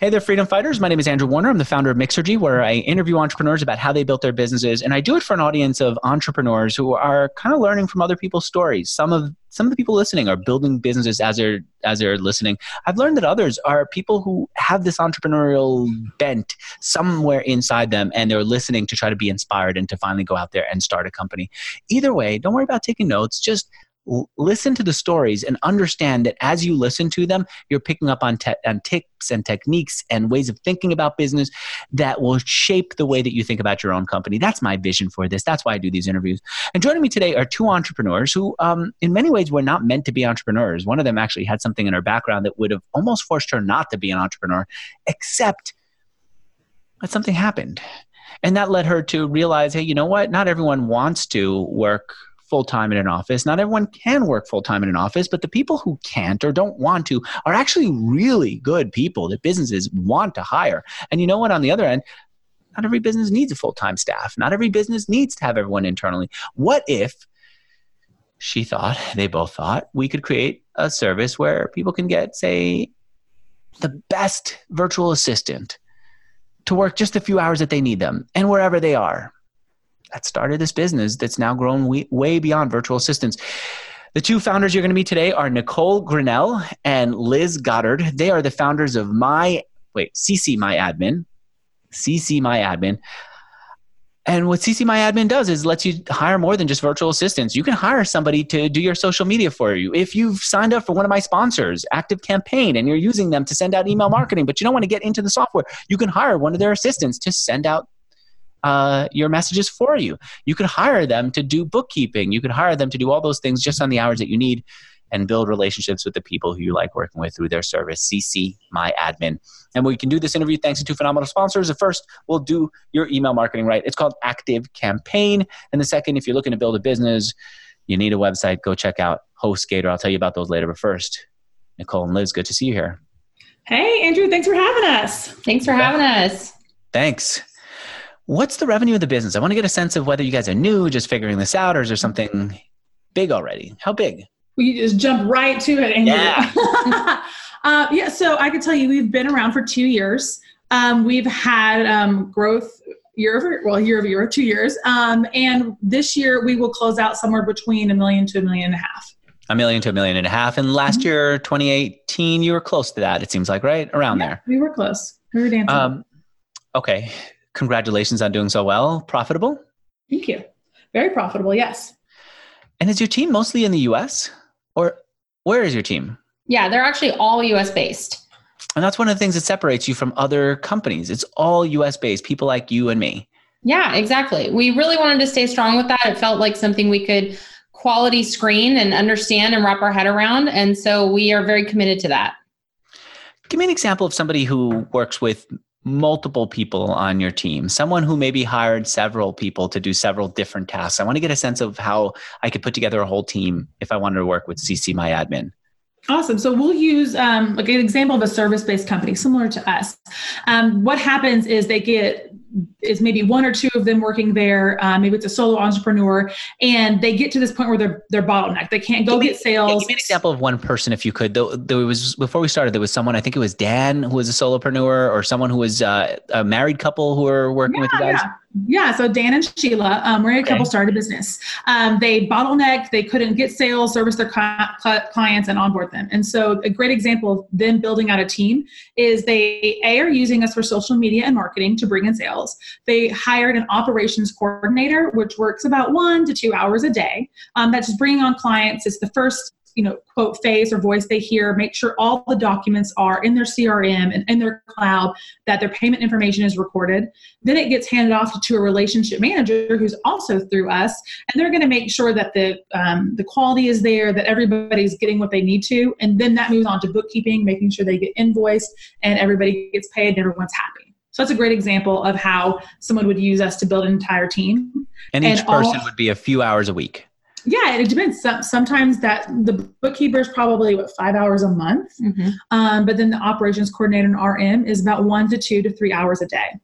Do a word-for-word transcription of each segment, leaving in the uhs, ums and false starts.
Hey there, freedom fighters. My name is Andrew Warner. I'm the founder of Mixergy, where I interview entrepreneurs about how they built their businesses. And I do it for an audience of entrepreneurs who are kind of learning from other people's stories. Some of some of the people listening are building businesses as they're, as they're listening. I've learned that others are people who have this entrepreneurial bent somewhere inside them, and they're listening to try to be inspired and to finally go out there and start a company. Either way, don't worry about taking notes. Just listen to the stories and understand that as you listen to them, you're picking up on, te- on tips and techniques and ways of thinking about business that will shape the way that you think about your own company. That's my vision for this. That's why I do these interviews. And joining me today are two entrepreneurs who, um, in many ways, were not meant to be entrepreneurs. One of them actually had something in her background that would have almost forced her not to be an entrepreneur, except that something happened. And that led her to realize, hey, you know what? Not everyone wants to work full-time in an office. Not everyone can work full-time in an office, but the people who can't or don't want to are actually really good people that businesses want to hire. And you know what? On the other end, not every business needs a full-time staff. Not every business needs to have everyone internally. What if she thought, they both thought, we could create a service where people can get, say, the best virtual assistant to work just a few hours that they need them and wherever they are. That started this business that's now grown way, way beyond virtual assistants. The two founders you're going to meet today are Nicole Grinnell and Liz Goddard. They are the founders of My, wait, C C My Admin. C C My Admin. And what C C My Admin does is lets you hire more than just virtual assistants. You can hire somebody to do your social media for you. If you've signed up for one of my sponsors, Active Campaign, and you're using them to send out email marketing, but you don't want to get into the software, you can hire one of their assistants to send out Uh, your messages for you. You could hire them to do bookkeeping. You could hire them to do all those things just on the hours that you need and build relationships with the people who you like working with through their service, C C My Admin. And we can do this interview thanks to two phenomenal sponsors. The first, we'll do your email marketing right. It's called Active Campaign. And the second, if you're looking to build a business, you need a website, go check out HostGator. I'll tell you about those later. But first, Nicole and Liz, good to see you here. Hey, Andrew, thanks for having us. Thanks for having us. Thanks. What's the revenue of the business? I want to get a sense of whether you guys are new, just figuring this out, or is there something big already? How big? We just jump right to it, Andrew. Yeah. uh, yeah. So I could tell you, we've been around for two years. Um, we've had um, growth year over, well, year over year, two years. Um, and this year we will close out somewhere between a million to a million and a half. A million to a million and a half. And last mm-hmm. year, twenty eighteen, you were close to that. It seems like, right? Around yeah, there. We were close. We were dancing. Um, okay. Congratulations on doing so well. Profitable? Thank you. Very profitable, yes. And is your team mostly in the U S? Or where is your team? Yeah, they're actually all U S based. And that's one of the things that separates you from other companies. It's all U S based, people like you and me. Yeah, exactly. We really wanted to stay strong with that. It felt like something we could quality screen and understand and wrap our head around. And so we are very committed to that. Give me an example of somebody who works with multiple people on your team, someone who maybe hired several people to do several different tasks. I want to get a sense of how I could put together a whole team if I wanted to work with C C My Admin. Awesome. So we'll use um, like an example of a service-based company similar to us. Um, what happens is they get is maybe one or two of them working there. Uh, maybe it's a solo entrepreneur, and they get to this point where they're they're bottlenecked. They can't go give me, get sales. Yeah, give me an example of one person, if you could. There, there was before we started, there was someone. I think it was Dan, who was a solopreneur, or someone who was uh, a married couple who were working yeah, with you guys. Yeah. Yeah, so Dan and Sheila, um, married okay. couple, started a business. Um, they bottlenecked, they couldn't get sales, service their cl- clients, and onboard them. And so a great example of them building out a team is they A, are using us for social media and marketing to bring in sales. They hired an operations coordinator, which works about one to two hours a day. Um, that's just bringing on clients. It's the first you know, quote phase or voice they hear, make sure all the documents are in their C R M and in their cloud, that their payment information is recorded. Then it gets handed off to a relationship manager who's also through us, and they're going to make sure that the um, the quality is there, that everybody's getting what they need to, and then that moves on to bookkeeping, making sure they get invoiced and everybody gets paid and everyone's happy. So that's a great example of how someone would use us to build an entire team. And each and person all, would be a few hours a week. Yeah, it depends. Some, sometimes that the bookkeeper is probably what five hours a month, mm-hmm. um, but then the operations coordinator and R M is about one to two to three hours a day.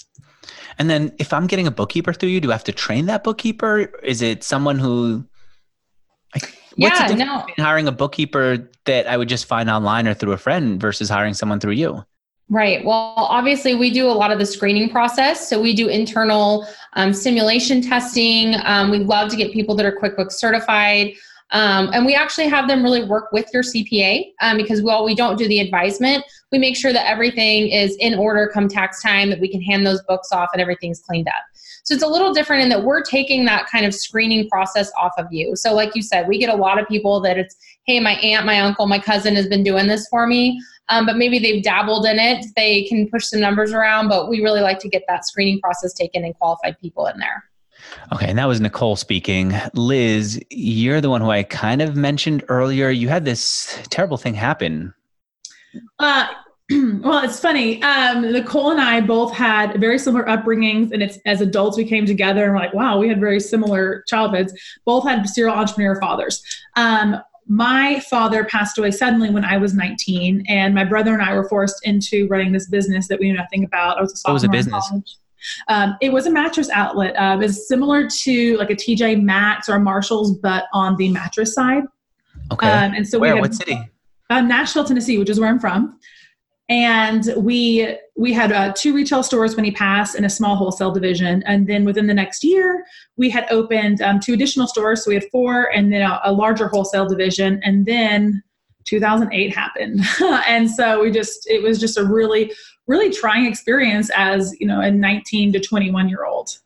And then if I'm getting a bookkeeper through you, do I have to train that bookkeeper? Is it someone who? Like, what's yeah, the difference no. between hiring a bookkeeper that I would just find online or through a friend versus hiring someone through you? Right. Well, obviously we do a lot of the screening process. So we do internal um, simulation testing. Um, we love to get people that are QuickBooks certified. Um, and we actually have them really work with your C P A um, because while we don't do the advisement, we make sure that everything is in order come tax time, that we can hand those books off and everything's cleaned up. So it's a little different in that we're taking that kind of screening process off of you. So like you said, we get a lot of people that it's, hey, my aunt, my uncle, my cousin has been doing this for me, um, but maybe they've dabbled in it. They can push some numbers around, but we really like to get that screening process taken and qualified people in there. Okay, and that was Nicole speaking. Liz, you're the one who I kind of mentioned earlier. You had this terrible thing happen. Uh, well, it's funny. Um, Nicole and I both had very similar upbringings, and it's as adults we came together and we're like, wow, we had very similar childhoods. Both had serial entrepreneur fathers. Um, my father passed away suddenly when I was nineteen, and my brother and I were forced into running this business that we knew nothing about. I was a sophomore What was the business? in college. Um, it was a mattress outlet. Uh, it's similar to like a T J Maxx or Marshalls, but on the mattress side. Okay. Um, and so where? we had, What city? Uh, Nashville, Tennessee, which is where I'm from. And we we had uh, two retail stores when he passed and a small wholesale division. And then within the next year, we had opened um, two additional stores. So we had four and then a, a larger wholesale division. And then two thousand eight happened. And so we just, it was just a really, really trying experience as, you know, a nineteen to twenty-one year old.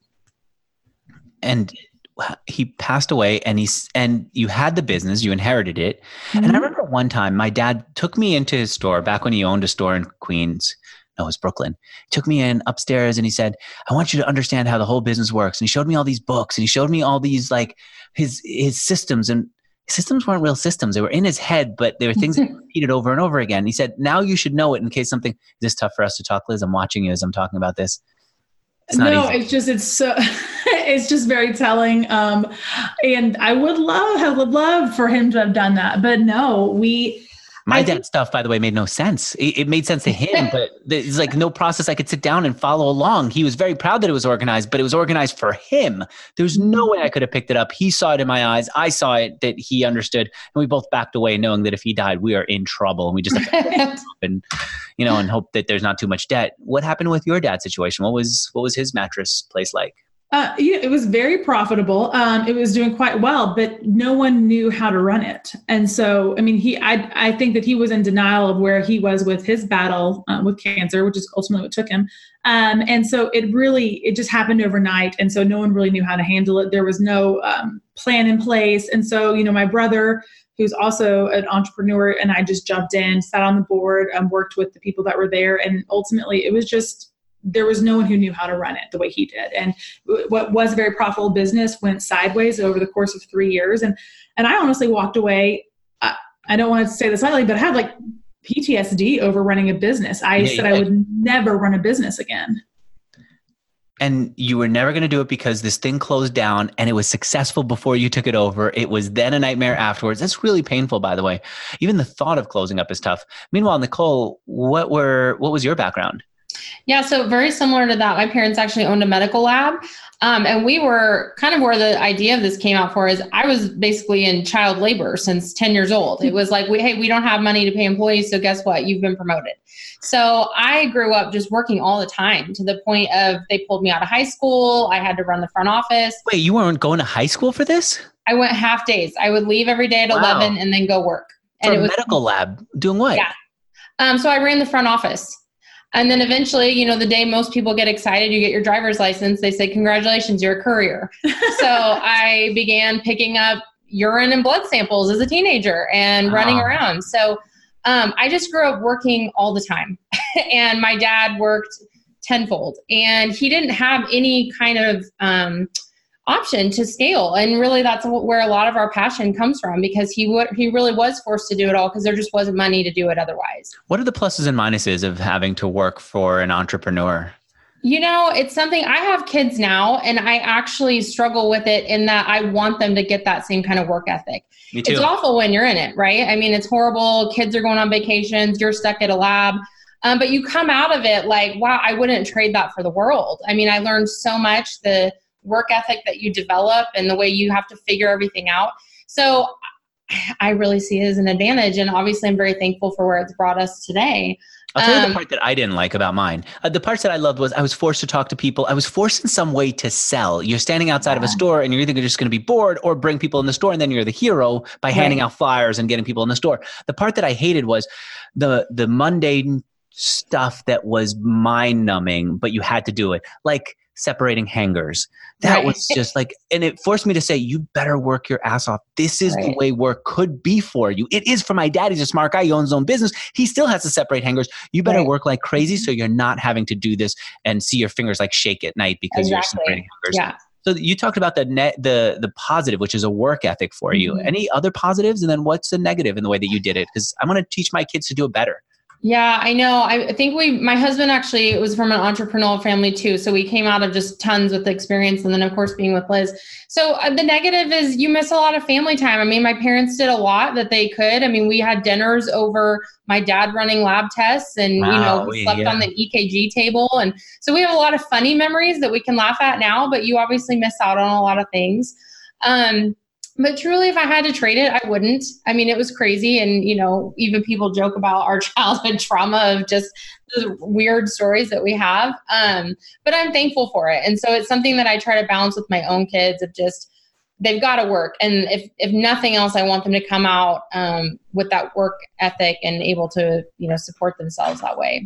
And he passed away, and he's, and you had the business, you inherited it. Mm-hmm. And I remember one time my dad took me into his store back when he owned a store in Queens. No, it was Brooklyn. He took me in upstairs and he said, I want you to understand how the whole business works. And he showed me all these books and he showed me all these, like his, his systems, and systems weren't real systems. They were in his head, but they were things that he repeated over and over again. He said, now you should know it in case something, is this tough for us to talk, Liz? I'm watching you as I'm talking about this. It's not no, easy. it's just, it's so, it's just very telling. Um, and I would love, have would love for him to have done that, but no, we, My I dad's think, stuff, by the way, made no sense. It, it made sense to him, but there's like no process I could sit down and follow along. He was very proud that it was organized, but it was organized for him. There was no way I could have picked it up. He saw it in my eyes. I saw it that he understood, and we both backed away knowing that if he died, we are in trouble, and we just have to and, you know, and hope that there's not too much debt. What happened with your dad's situation? What was, what was his mattress place like? Uh, yeah, it was very profitable. Um, it was doing quite well, but no one knew how to run it. And so, I mean, he, I, I think that he was in denial of where he was with his battle um, with cancer, which is ultimately what took him. Um, and so it really, it just happened overnight. And so no one really knew how to handle it. There was no um, plan in place. And so, you know, my brother, who's also an entrepreneur, and I just jumped in, sat on the board, um, worked with the people that were there. And ultimately it was just, there was no one who knew how to run it the way he did. And what was a very profitable business went sideways over the course of three years. And, and I honestly walked away. I, I don't want to say this lightly, but I had like P T S D over running a business. I yeah, said I would never run a business again. And you were never going to do it because this thing closed down and it was successful before you took it over. It was then a nightmare afterwards. That's really painful, by the way. Even the thought of closing up is tough. Meanwhile, Nicole, what were, what was your background? Yeah, so very similar to that. My parents actually owned a medical lab. Um, and we were kind of where the idea of this came out for is I was basically in child labor since ten years old. It was like, we, hey, we don't have money to pay employees. So guess what? You've been promoted. So I grew up just working all the time to the point of they pulled me out of high school. I had to run the front office. Wait, you weren't going to high school for this? I went half days. I would leave every day at wow. eleven and then go work. For and a it was medical lab doing what? Yeah. Um, so I ran the front office. And then eventually, you know, the day most people get excited, you get your driver's license, they say, congratulations, you're a courier. So I began picking up urine and blood samples as a teenager and running oh. around. So um, I just grew up working all the time. And my dad worked tenfold. And he didn't have any kind of um, option to scale. And really that's where a lot of our passion comes from, because he would, he really was forced to do it all because there just wasn't money to do it otherwise. What are the pluses and minuses of having to work for an entrepreneur? You know, it's something, I have kids now and I actually struggle with it in that I want them to get that same kind of work ethic. Me too. It's awful when you're in it, right? I mean, it's horrible. Kids are going on vacations. You're stuck at a lab. Um, but you come out of it like, wow, I wouldn't trade that for the world. I mean, I learned so much, the work ethic that you develop and the way you have to figure everything out. So I really see it as an advantage. And obviously I'm very thankful for where it's brought us today. I'll tell you Um, the part that I didn't like about mine. Uh, the parts that I loved was I was forced to talk to people. I was forced in some way to sell. You're standing outside of a store and you're either just going to be bored or bring people in the store, and then you're the hero by handing Right. out flyers and getting people in the store. The part that I hated was the the mundane stuff that was mind numbing, but you had to do it, like separating hangers. That Right. was just like, and it forced me to say, you better work your ass off. This is the Right. way work could be for you. It is for my dad. He's a smart guy. He owns his own business. He still has to separate hangers. You better Right. work like crazy so you're not having to do this and see your fingers like shake at night because you're Exactly. separating hangers. Yeah. So you talked about the net, the the positive, which is a work ethic for you. Mhm. Any other positives? And then what's the negative in the way that you did it? Because I'm going to teach my kids to do it better. Yeah, I know. I think we, my husband actually was from an entrepreneurial family too. So we came out of just tons with experience. And then of course being with Liz. So uh, the negative is you miss a lot of family time. I mean, my parents did a lot that they could. I mean, we had dinners over my dad running lab tests and, Wow, you know, we slept yeah. on the E K G table. And so we have a lot of funny memories that we can laugh at now, but you obviously miss out on a lot of things. Um, But truly, if I had to trade it, I wouldn't. I mean, it was crazy. And, you know, even people joke about our childhood trauma of just the weird stories that we have. Um, but I'm thankful for it. And so it's something that I try to balance with my own kids of just, they've got to work. And if, if nothing else, I want them to come out um, with that work ethic and able to, you know, support themselves that way.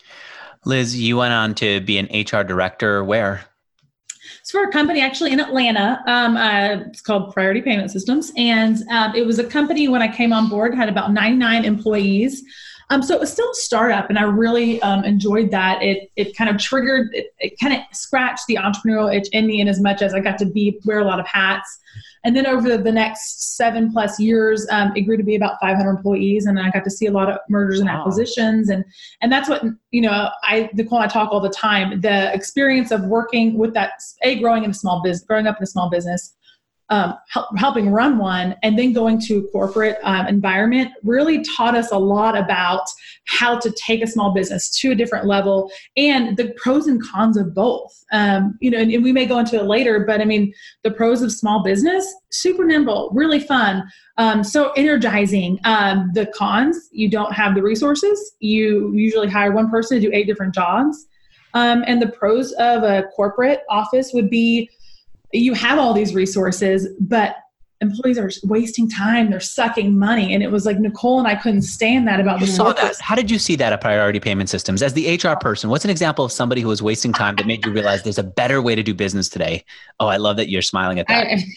Liz, you went on to be an H R director where? It's for a company actually in Atlanta. Um, uh, it's called Priority Payment Systems. And um, it was a company when I came on board, had about ninety-nine employees. Um, so it was still a startup, and I really um, enjoyed that. It it kind of triggered, it, it kind of scratched the entrepreneurial itch in me in as much as I got to be wear a lot of hats. And then over the, the next seven plus years, um, it grew to be about five hundred employees, and I got to see a lot of mergers and Wow. acquisitions. And and that's what, you know, I, Nicole and I talk all the time, the experience of working with that, a growing in a small business, growing up in a small business, um, help, helping run one, and then going to a corporate um, environment really taught us a lot about how to take a small business to a different level and the pros and cons of both. Um, you know, and, and we may go into it later, but I mean, the pros of small business, super nimble, really fun, um, so energizing. Um, the cons, you don't have the resources. You usually hire one person to do eight different jobs. Um, and the pros of a corporate office would be you have all these resources, but employees are wasting time. They're sucking money. And it was like Nicole and I couldn't stand that about You the saw corporate. that. How did you see that at Priority Payment Systems? As the H R person, what's an example of somebody who was wasting time that made you realize there's a better way to do business today? Oh, I love that you're smiling at that. I,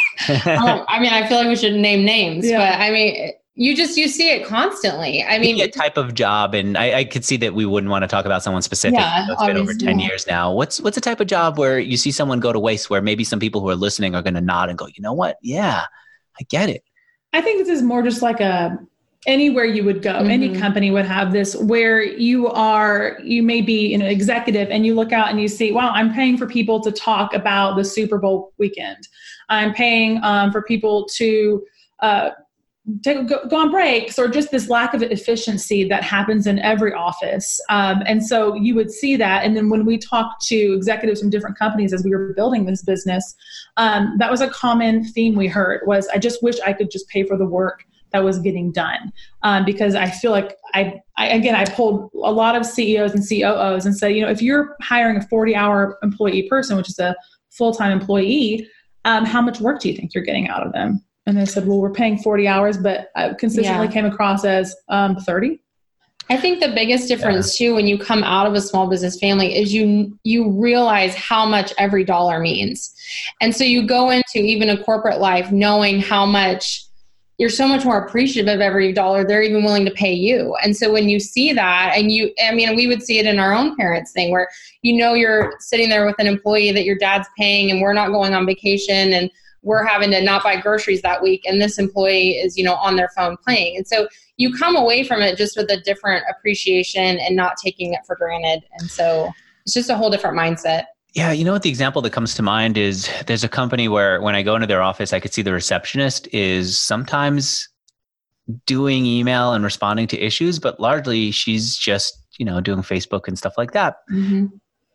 oh, I mean, I feel like we should name names, Yeah. but I mean, you just, you see it constantly. I mean, Maybe a type of job, and I, I could see that we wouldn't want to talk about someone specific. Yeah, It's been over obviously. ten years now. What's what's a type of job where you see someone go to waste, where maybe some people who are listening are going to nod and go, you know what? Yeah, I get it. I think this is more just like a, anywhere you would go, Mm-hmm. any company would have this where you are, you may be an executive and you look out and you see, wow, I'm paying for people to talk about the Super Bowl weekend. I'm paying um, for people to uh, take, go, go on breaks, or just this lack of efficiency that happens in every office. Um, and so you would see that. And then when we talked to executives from different companies as we were building this business, um, that was a common theme we heard was, I just wish I could just pay for the work that was getting done. Um, because I feel like I, I, again, I pulled a lot of C E Os and C O Os and said, you know, if you're hiring a forty hour employee person, which is a full-time employee, um, how much work do you think you're getting out of them? And they said, well, we're paying forty hours, but I consistently Yeah. came across as um, thirty. I think the biggest difference too, when you come out of a small business family, is you you realize how much every dollar means. And so you go into even a corporate life knowing how much you're so much more appreciative of every dollar they're even willing to pay you. And so when you see that, and you, I mean, we would see it in our own parents thing where, you know, you're sitting there with an employee that your dad's paying and we're not going on vacation and we're having to not buy groceries that week. And this employee is, you know, on their phone playing. And so you come away from it just with a different appreciation and not taking it for granted. And so it's just a whole different mindset. Yeah, you know what the example that comes to mind is there's a company where when I go into their office, I could see the receptionist is sometimes doing email and responding to issues, but largely she's just, you know, doing Facebook and stuff like that. Mm-hmm.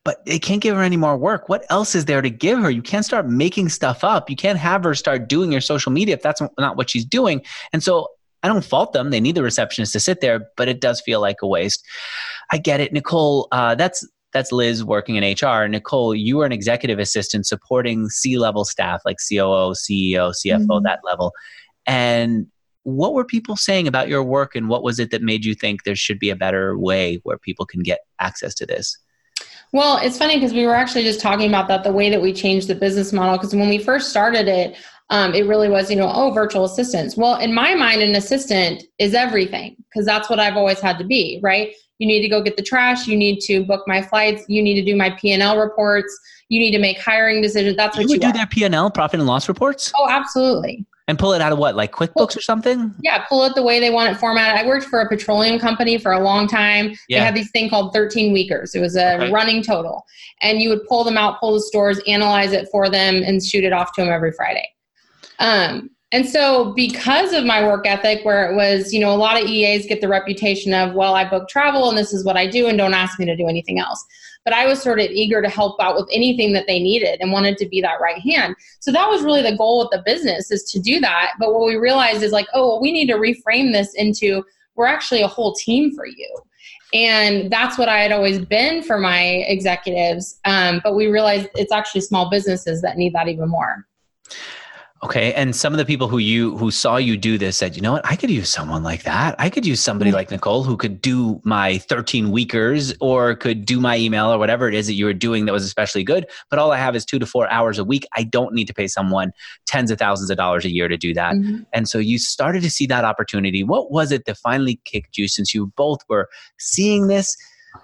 but they can't give her any more work. What else is there to give her? You can't start making stuff up. You can't have her start doing your social media if that's not what she's doing. And so I don't fault them. They need the receptionist to sit there, but it does feel like a waste. I get it. Nicole, uh, that's that's Liz working in H R. Nicole, you are an executive assistant supporting C-level staff like C O O, C E O, C F O, mm-hmm. that level. And what were people saying about your work, and what was it that made you think there should be a better way where people can get access to this? Well, it's funny because we were actually just talking about that, the way that we changed the business model. Because when we first started it, um, it really was, you know, oh, virtual assistants. Well, in my mind, an assistant is everything, because that's what I've always had to be, right? You need to go get the trash. You need to book my flights. You need to do my P and L reports. You need to make hiring decisions. That's what you would you do their P and L, profit and loss reports? Oh, absolutely. And pull it out of what, like QuickBooks pull, or something? Yeah, pull it the way they want it formatted. I worked for a petroleum company for a long time. Yeah. They had these thing called thirteen weekers. It was a okay. running total. And you would pull them out, pull the stores, analyze it for them, and shoot it off to them every Friday. Um, and so because of my work ethic, where it was, you know, a lot of E As get the reputation of, well, I book travel and this is what I do and don't ask me to do anything else. But I was sort of eager to help out with anything that they needed and wanted to be that right hand. So that was really the goal with the business, is to do that. But what we realized is like, oh, well, we need to reframe this into, we're actually a whole team for you. And that's what I had always been for my executives. Um, but we realized it's actually small businesses that need that even more. Okay. And some of the people who you who saw you do this said, you know what, I could use someone like that. I could use somebody mm-hmm. like Nicole who could do my thirteen weekers or could do my email or whatever it is that you were doing that was especially good. But all I have is two to four hours a week. I don't need to pay someone tens of thousands of dollars a year to do that. Mm-hmm. And so you started to see that opportunity. What was it that finally kicked you, since you both were seeing this?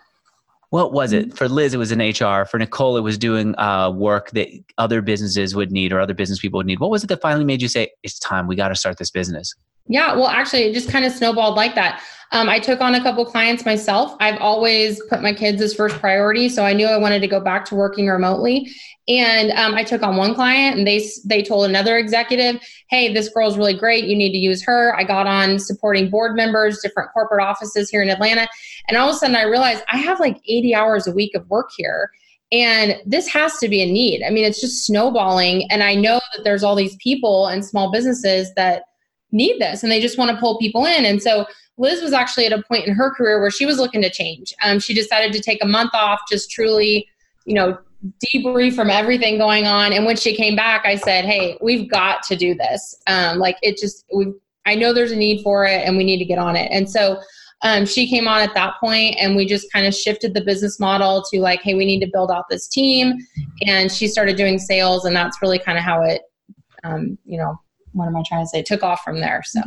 What was it? For Liz, it was in H R. For Nicole, it was doing uh, work that other businesses would need or other business people would need. What was it that finally made you say, it's time, we got to start this business? Yeah, well, actually, it just kind of snowballed like that. Um, I took on a couple clients myself. I've always put my kids as first priority, so I knew I wanted to go back to working remotely. And um, I took on one client, and they they told another executive, hey, this girl's really great. You need to use her. I got on supporting board members, different corporate offices here in Atlanta. And all of a sudden, I realized I have like eighty hours a week of work here. And this has to be a need. I mean, it's just snowballing. And I know that there's all these people and small businesses that need this, and they just want to pull people in. And so Liz was actually at a point in her career where she was looking to change. Um, she decided to take a month off, just truly, you know, debrief from everything going on. And when she came back, I said, hey, we've got to do this. Um, like it just, we, I know there's a need for it and we need to get on it. And so um, she came on at that point, and we just kind of shifted the business model to like, hey, we need to build out this team. And she started doing sales, and that's really kind of how it, um, you know, what am I trying to say? Took off from there. So,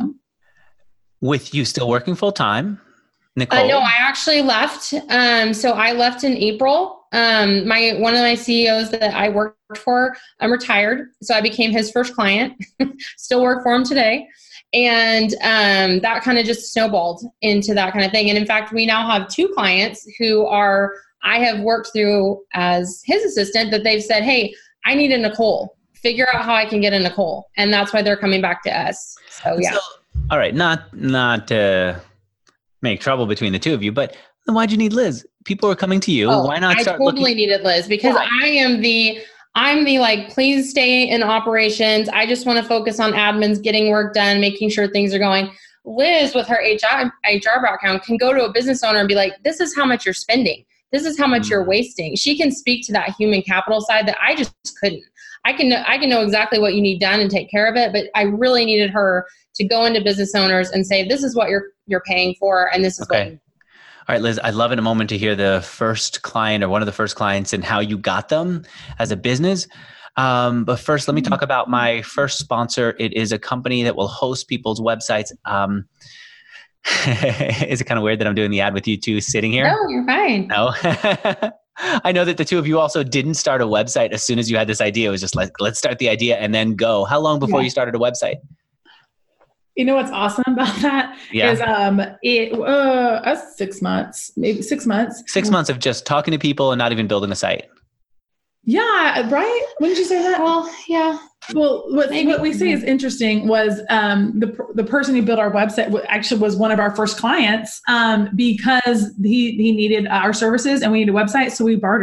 with you still working full time, Nicole? Uh, no, I actually left. Um, so I left in April. Um, my one of my C E Os that I worked for, I'm retired, so I became his first client. Still work for him today, and um, that kind of just snowballed into that kind of thing. And in fact, we now have two clients who are I have worked through as his assistant that they've said, hey, I need a Nicole. Figure out how I can get a Nicole. And that's why they're coming back to us. So, yeah. So, all right. Not, not to make trouble between the two of you, but then why'd you need Liz? People are coming to you. Oh, why not start I totally looking- needed Liz because yeah. I am the, I'm the like, please stay in operations. I just want to focus on admins, getting work done, making sure things are going. Liz with her H R, H R background can go to a business owner and be like, this is how much you're spending. This is how much mm. you're wasting. She can speak to that human capital side that I just couldn't. I can know, I can know exactly what you need done and take care of it, but I really needed her to go into business owners and say, this is what you're you're paying for, and this is okay. what you- All right, Liz, I'd love in a moment to hear the first client or one of the first clients and how you got them as a business. Um, but first, let me talk about my first sponsor. It is a company that will host people's websites. Um, is it kind of weird that I'm doing the ad with you two sitting here? No, you're fine. No. I know that the two of you also didn't start a website as soon as you had this idea. It was just like, let's start the idea and then go. How long before yeah. you started a website? You know what's awesome about that yeah. is um it uh us six months, maybe six months. Six months of just talking to people and not even building a site. Yeah, right? Wouldn't you say that? Well, yeah. Well, what, what we say is interesting was um, the the person who built our website actually was one of our first clients um, because he he needed our services and we needed a website, so we bartered.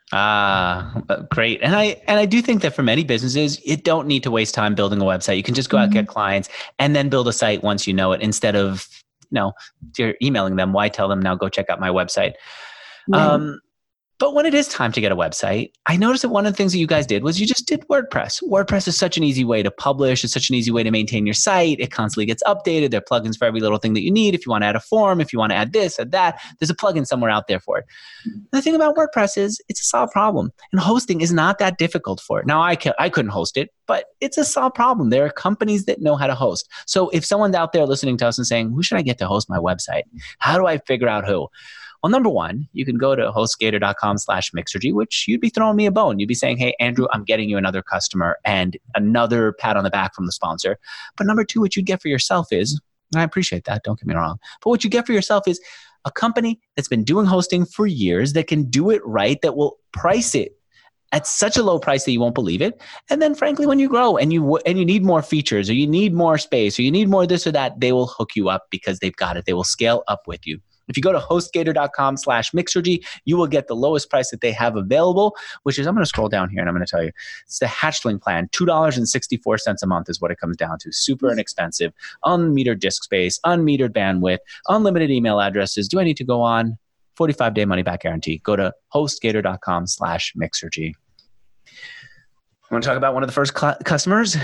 Ah, uh, great. And I and I do think that for many businesses, you don't need to waste time building a website. You can just go out, mm-hmm. get clients, and then build a site once you know it, instead of, you know, if you're emailing them, why tell them now go check out my website? Right. Um, but when it is time to get a website, I noticed that one of the things that you guys did was you just did WordPress. WordPress is such an easy way to publish. It's such an easy way to maintain your site. It constantly gets updated. There are plugins for every little thing that you need. If you want to add a form, if you want to add this or that, there's a plugin somewhere out there for it. The thing about WordPress is it's a solved problem, and hosting is not that difficult for it. Now, I, can, I couldn't host it, but it's a solved problem. There are companies that know how to host. So if someone's out there listening to us and saying, who should I get to host my website? How do I figure out who? Well, number one, you can go to hostgator.com slash Mixergy, which you'd be throwing me a bone. You'd be saying, hey, Andrew, I'm getting you another customer and another pat on the back from the sponsor. But number two, what you'd get for yourself is, and I appreciate that, don't get me wrong, but what you get for yourself is a company that's been doing hosting for years, that can do it right, that will price it at such a low price that you won't believe it. And then frankly, when you grow and you and you need more features, or you need more space, or you need more this or that, they will hook you up because they've got it. They will scale up with you. If you go to hostgator.com slash Mixergy, you will get the lowest price that they have available, which is, I'm going to scroll down here and I'm going to tell you, it's the Hatchling plan. two dollars and sixty-four cents a month is what it comes down to. Super inexpensive. Unmetered disk space, unmetered bandwidth, unlimited email addresses. Do I need to go on? forty-five day money back guarantee. Go to hostgator.com slash Mixergy. Want to talk about one of the first cl- customers?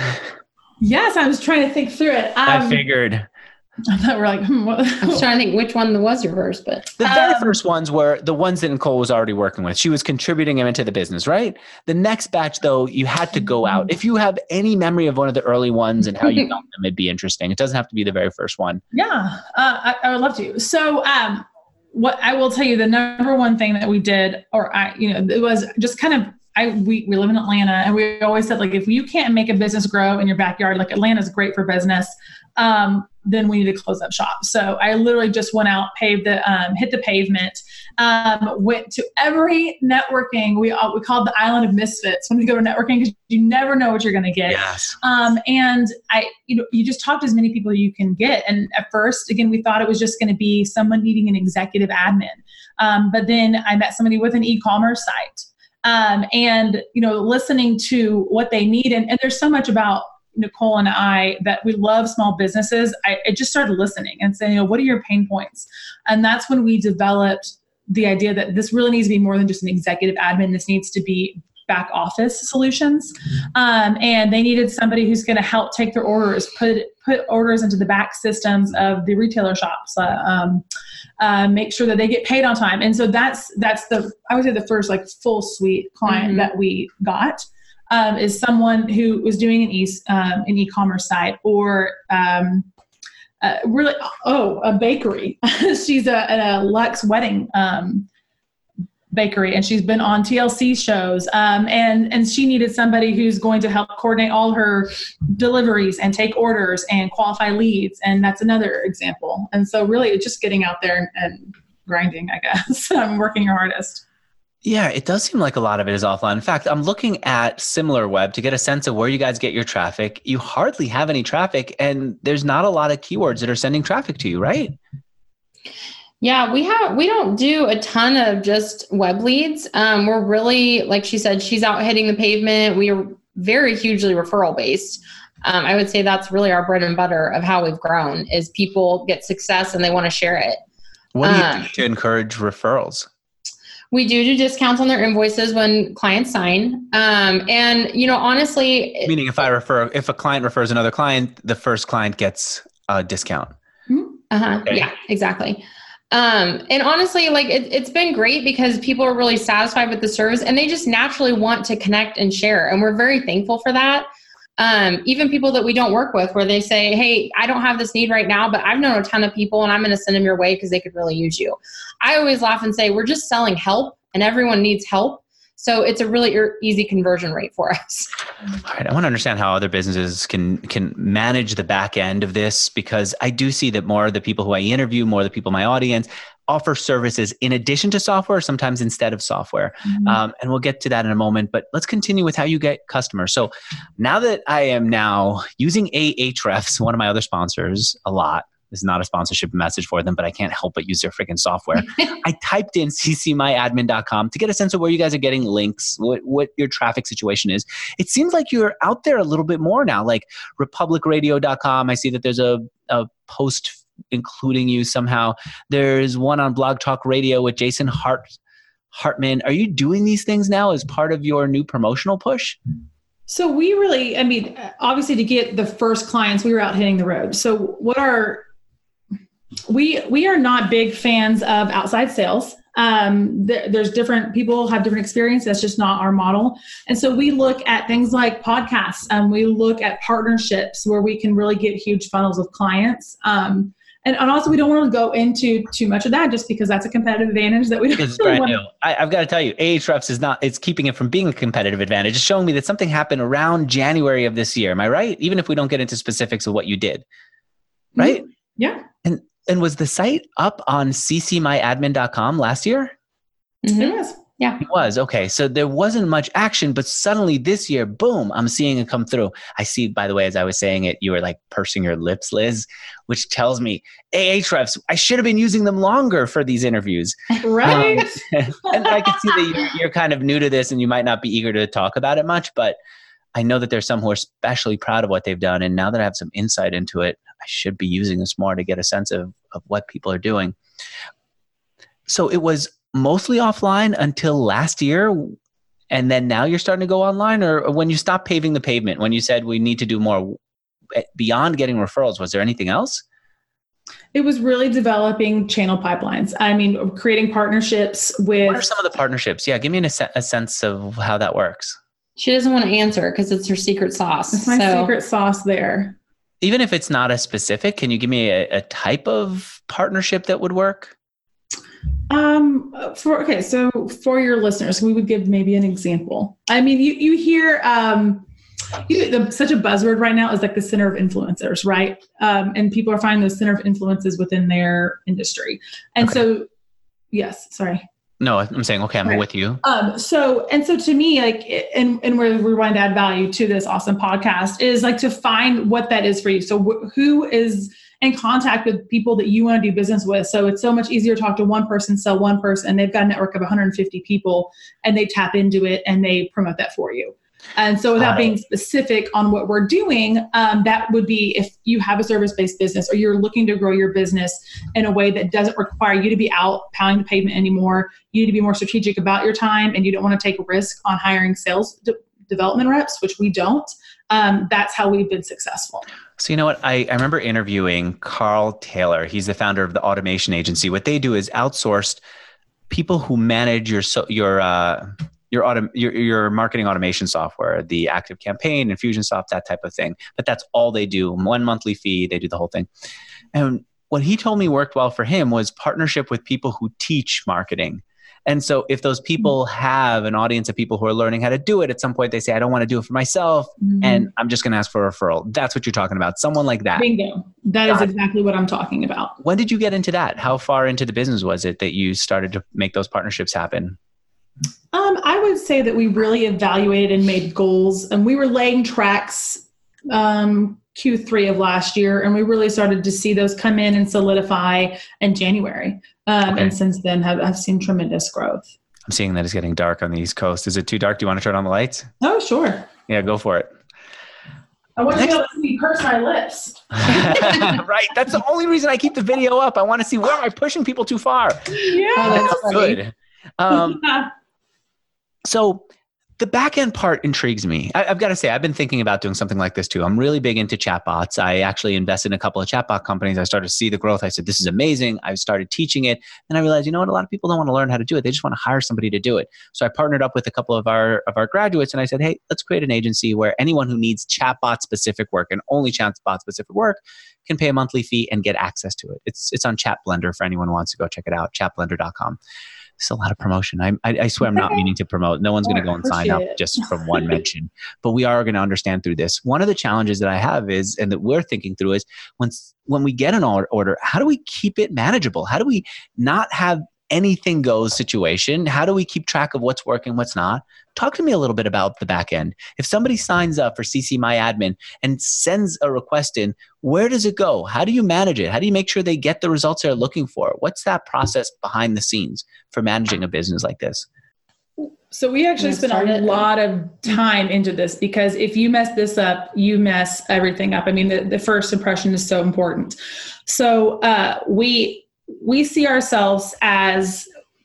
Yes, I was trying to think through it. Um, I figured. I thought we're like, hmm, what? I was trying to think which one was your first, but the very um, first ones were the ones that Nicole was already working with. She was contributing them into the business, right? The next batch, though, you had to go out. If you have any memory of one of the early ones and how you got them, it'd be interesting. It doesn't have to be the very first one. Yeah, uh, I, I would love to. So, um, what I will tell you, the number one thing that we did, or I, you know, it was just kind of. I, we, we live in Atlanta, and we always said, like, if you can't make a business grow in your backyard, like Atlanta's great for business, um, then we need to close up shop. So I literally just went out, paved the, um, hit the pavement, um, went to every networking. We uh, we called the Island of Misfits when we go to networking, because you never know what you're going to get. Yes. Um, and I, you know, you just talk to as many people as you can get. And at first, again, we thought it was just going to be someone needing an executive admin. Um, but then I met somebody with an e-commerce site. Um, and, you know, listening to what they need. And, and there's so much about Nicole and I that we love small businesses. I, I just started listening and saying, you know, what are your pain points? And that's when we developed the idea that this really needs to be more than just an executive admin. This needs to be back office solutions. Um, and they needed somebody who's going to help take their orders, put put orders into the back systems of the retailer shops, uh, um, uh, make sure that they get paid on time. And so that's that's the I would say the first like full suite client mm-hmm. that we got um, is someone who was doing an e um, an e-commerce site, or um, uh, really oh a bakery. She's a, a Lux wedding. Um, bakery, and she's been on T L C shows, um, and and she needed somebody who's going to help coordinate all her deliveries and take orders and qualify leads, and that's another example. And so really it's just getting out there and, and grinding, I guess. I'm working your hardest. Yeah, it does seem like a lot of it is offline. In fact, I'm looking at SimilarWeb to get a sense of where you guys get your traffic. You hardly have any traffic, and there's not a lot of keywords that are sending traffic to you, right? Yeah, we have, we don't do a ton of just web leads. Um, we're really, like she said, she's out hitting the pavement. We are very hugely referral based. Um, I would say that's really our bread and butter of how we've grown, is people get success and they want to share it. What do you um, do to encourage referrals? We do do discounts on their invoices when clients sign. Um, and, you know, honestly, meaning if I refer, if a client refers another client, the first client gets a discount. Uh-huh. Okay. Yeah, exactly. Um, and honestly, like it, it's been great because people are really satisfied with the service and they just naturally want to connect and share. And we're very thankful for that. Um, even people that we don't work with, where they say, hey, I don't have this need right now, but I've known a ton of people and I'm going to send them your way because they could really use you. I always laugh and say, we're just selling help and everyone needs help. So it's a really er- easy conversion rate for us. All right. I want to understand how other businesses can can manage the back end of this, because I do see that more of the people who I interview, more of the people in my audience, offer services in addition to software, sometimes instead of software. Mm-hmm. Um, and we'll get to that in a moment, but let's continue with how you get customers. So now that I am now using Ahrefs, one of my other sponsors, a lot, This is not a sponsorship message for them, but I can't help but use their freaking software. I typed in c c my admin dot com to get a sense of where you guys are getting links, what, what your traffic situation is. It seems like you're out there a little bit more now, like republic radio dot com. I see that there's a, a post including you somehow. There's one on Blog Talk Radio with Jason Hart, Hartman. Are you doing these things now as part of your new promotional push? So we really, I mean, obviously to get the first clients, we were out hitting the road. So what are, we, we are not big fans of outside sales. Um, there, there's different people have different experience. That's just not our model. And so we look at things like podcasts, and um, we look at partnerships where we can really get huge funnels of clients. Um, And, and also, we don't want to go into too much of that just because that's a competitive advantage that we don't It's really brand want. new. I, I've got to tell you, Ahrefs is not, it's keeping it from being a competitive advantage. It's showing me that something happened around January of this year. Am I right? Even if we don't get into specifics of what you did, right? Mm-hmm. Yeah. And and was the site up on c c my admin dot com last year? Mm-hmm. It was. Yeah. It was. Okay. So there wasn't much action, but suddenly this year, boom, I'm seeing it come through. I see, by the way, as I was saying it, you were like pursing your lips, Liz, which tells me, hey, Ahrefs, I should have been using them longer for these interviews. Right. Um, and I can see that you're, you're kind of new to this and you might not be eager to talk about it much, but I know that there's some who are especially proud of what they've done. And now that I have some insight into it, I should be using this more to get a sense of, of what people are doing. So it was mostly offline until last year, and then now you're starting to go online? Or when you stopped paving the pavement, when you said we need to do more beyond getting referrals, was there anything else? It was really developing channel pipelines. I mean, creating partnerships with... What are some of the partnerships? Yeah, give me a, a sense of how that works. She doesn't want to answer because it's her secret sauce. It's my so. secret sauce there. Even if it's not as specific, can you give me a, a type of partnership that would work? Um, for, okay. So for your listeners, we would give maybe an example. I mean, you, you hear, um, you, the, such a buzzword right now is like the center of influencers, right? Um, and people are finding those center of influences within their industry. And okay. so, yes, sorry. No, I'm saying, okay, I'm right. with you. Um, so, and so to me, like, and, and where we want to add value to this awesome podcast is like to find what that is for you. So wh- who is in contact with people that you want to do business with. So it's so much easier to talk to one person, sell one person, and they've got a network of one hundred fifty people and they tap into it and they promote that for you. And so without being specific on what we're doing, um, that would be if you have a service-based business or you're looking to grow your business in a way that doesn't require you to be out pounding the pavement anymore. You need to be more strategic about your time and you don't want to take a risk on hiring sales de- development reps, which we don't. Um, that's how we've been successful. So you know what? I, I remember interviewing Carl Taylor. He's the founder of the automation agency. What they do is outsourced people who manage your so, your uh, your, autom- your your marketing automation software, the ActiveCampaign, Infusionsoft, that type of thing. But that's all they do. One monthly fee, they do the whole thing. And what he told me worked well for him was partnership with people who teach marketing. And so if those people have an audience of people who are learning how to do it, at some point they say, I don't want to do it for myself, mm-hmm. and I'm just going to ask for a referral. That's what you're talking about. Someone like that. Bingo. That Got is exactly it. What I'm talking about. When did you get into that? How far into the business was it that you started to make those partnerships happen? Um, I would say that we really evaluated and made goals, and we were laying tracks um, Q three of last year, and we really started to see those come in and solidify in January. Um, okay. And since then have, have seen tremendous growth. I'm seeing that it's getting dark on the East Coast. Is it too dark? Do you want to turn on the lights? Oh, sure. Yeah, go for it. I want Next. you to be able to see me purse my lips. Right. That's the only reason I keep the video up. I want to see where am I pushing people too far. Yeah. Oh, that's good. Um, so the back end part intrigues me. I, I've got to say, I've been thinking about doing something like this too. I'm really big into chatbots. I actually invested in a couple of chatbot companies. I started to see the growth. I said, this is amazing. I started teaching it. And I realized, you know what? A lot of people don't want to learn how to do it. They just want to hire somebody to do it. So I partnered up with a couple of our, of our graduates and I said, hey, let's create an agency where anyone who needs chatbot specific work and only chatbot specific work can pay a monthly fee and get access to it. It's, it's on Chat Blender for anyone who wants to go check it out, chat blender dot com. It's a lot of promotion. I, I, I swear I'm not meaning to promote. No one's going to go and sign up just from one mention. But we are going to understand through this. One of the challenges that I have is, and that we're thinking through is, when when we get an order, how do we keep it manageable? How do we not have anything goes situation. How do we keep track of what's working, what's not? Talk to me a little bit about the back end. If somebody signs up for C C My Admin and sends a request in, where does it go? How do you manage it? How do you make sure they get the results they're looking for? What's that process behind the scenes for managing a business like this? So we actually spent a lot of time into this, because if you mess this up, you mess everything up. I mean, the, the first impression is so important. So uh, we we see ourselves as,